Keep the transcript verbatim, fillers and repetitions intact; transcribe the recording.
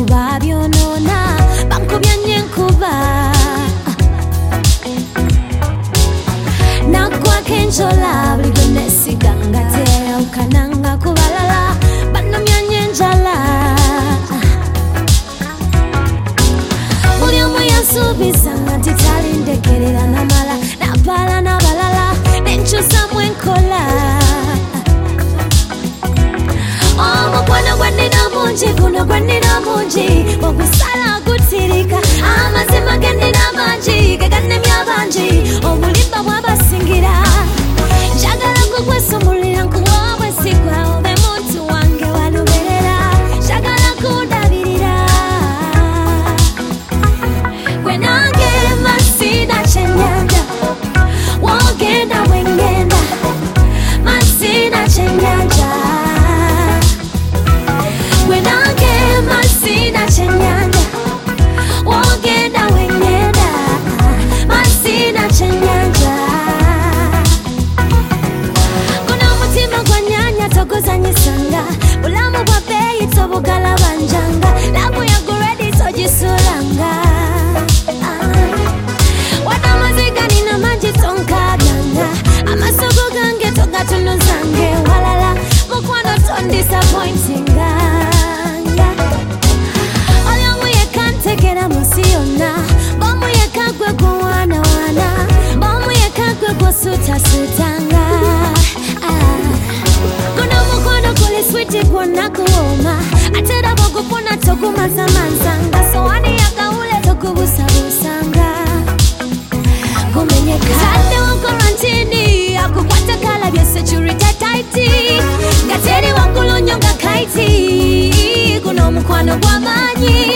babyonona bankubye nnyo enkuba naggwako enjola bulijjo nesiga nga teeyawukananga ku balala banumya nnyo enjala buli omu yansuubizanga nti talindekerera namala napaala n'abalala nenkyusamu enkola omukwano gwennina mungi guno gwennina mungi ogusala gutirika amazima gennina mangi gegannemya bangi obulimba bwabasingira njagala kukwesumulira nkuwa obwesigwa obe muntu wange waluberera njagala kundabirira gwe nange masina kyennyanja wogenda bwengenda masina kyennyanja gwe nange masina kyennyanja wogenda bwengenda masina kyennyanja guno omutima gwa nnyanja toguzanyisanga bulamu bwa bbeeyi tobugalabanja labu yaguredi togisulanga wadde amaziga nina mangi tonkabyanga amasogo gange togatunuzange walala mukwano tondisappointinga oli omu yekka ntegera munsi yonna b'omu yekka gwe guwaanawaana b'omu yekka gwe gwosuutasuutanga guno omukwano guli switi gwonna guwooma ate era bw'ogufuna togumazamanzanga sowaani yagawule togubusabuusanga gumenyeka taddewo korantini akukwata kalabye security taiti nga teri waggulu nnyo nga kaiti guno omukwano gw'amaanyi